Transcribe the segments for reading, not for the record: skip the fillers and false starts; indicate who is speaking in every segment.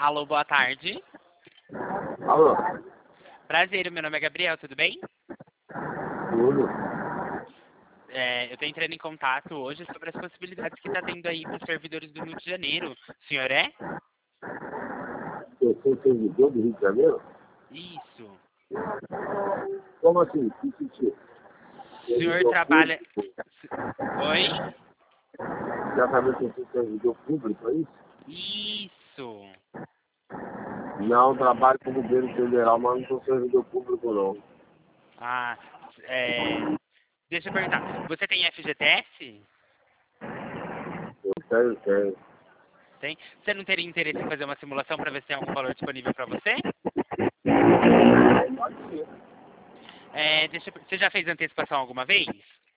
Speaker 1: Alô, boa tarde.
Speaker 2: Alô?
Speaker 1: Prazer, meu nome é Gabriel, tudo bem?
Speaker 2: Tudo?
Speaker 1: Eu estou entrando em contato hoje sobre as possibilidades que está tendo aí para os servidores do Rio de Janeiro. O senhor é?
Speaker 2: Eu sou servidor do Rio de Janeiro?
Speaker 1: Isso.
Speaker 2: Como assim? Que sentido?
Speaker 1: O senhor
Speaker 2: Servidor
Speaker 1: trabalha...
Speaker 2: público?
Speaker 1: Oi?
Speaker 2: Já sabia que eu sou servidor público, é isso?
Speaker 1: Isso.
Speaker 2: Não, trabalho como governo federal, mas não sou servidor público, não.
Speaker 1: Ah, deixa eu perguntar. Você tem FGTS?
Speaker 2: Eu tenho.
Speaker 1: Tem? Você não teria interesse em fazer uma simulação para ver se tem algum valor disponível para você?
Speaker 2: Pode ser.
Speaker 1: Você já fez antecipação alguma vez?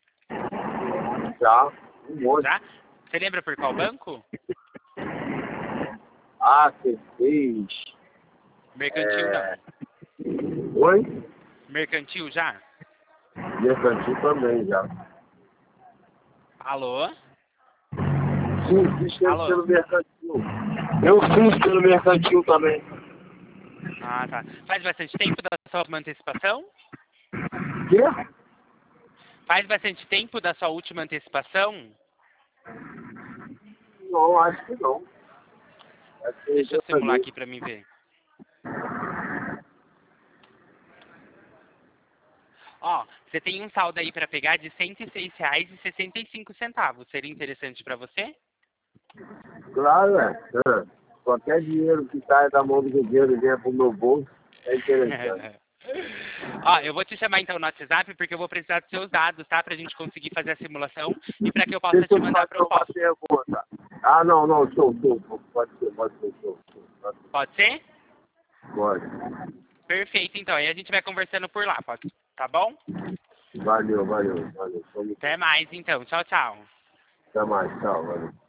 Speaker 2: Já, um monte.
Speaker 1: Já? Você lembra por qual banco?
Speaker 2: Ah, você fez.
Speaker 1: Mercantil não.
Speaker 2: Oi?
Speaker 1: Mercantil já?
Speaker 2: Mercantil também, já.
Speaker 1: Alô?
Speaker 2: Sim, fiz
Speaker 1: Alô?
Speaker 2: pelo mercantil. Eu fiz pelo mercantil também.
Speaker 1: Ah, tá. Faz bastante tempo da sua última antecipação?
Speaker 2: Quê?
Speaker 1: Faz bastante tempo da sua última antecipação?
Speaker 2: Não, acho que não. Acho que
Speaker 1: Deixa eu
Speaker 2: já
Speaker 1: simular
Speaker 2: sabia.
Speaker 1: aqui pra mim ver. Ó, você tem um saldo aí pra pegar de R$ 106,65. Seria interessante pra você?
Speaker 2: Claro, é. Qualquer dinheiro que saia da mão do governo e venha pro meu bolso é interessante.
Speaker 1: Ó, eu vou te chamar então no WhatsApp porque eu vou precisar dos seus dados, tá? Pra gente conseguir fazer a simulação e pra que eu possa
Speaker 2: Deixa
Speaker 1: te
Speaker 2: eu te
Speaker 1: mandar a
Speaker 2: fazer uma
Speaker 1: proposta.
Speaker 2: pergunta. Ah, não, show. Pode ser, show.
Speaker 1: Pode ser?
Speaker 2: Pode.
Speaker 1: Perfeito, então. Aí a gente vai conversando por lá, pode? Tá bom?
Speaker 2: Valeu.
Speaker 1: Até mais, então. Tchau, tchau.
Speaker 2: Até mais, tchau, valeu.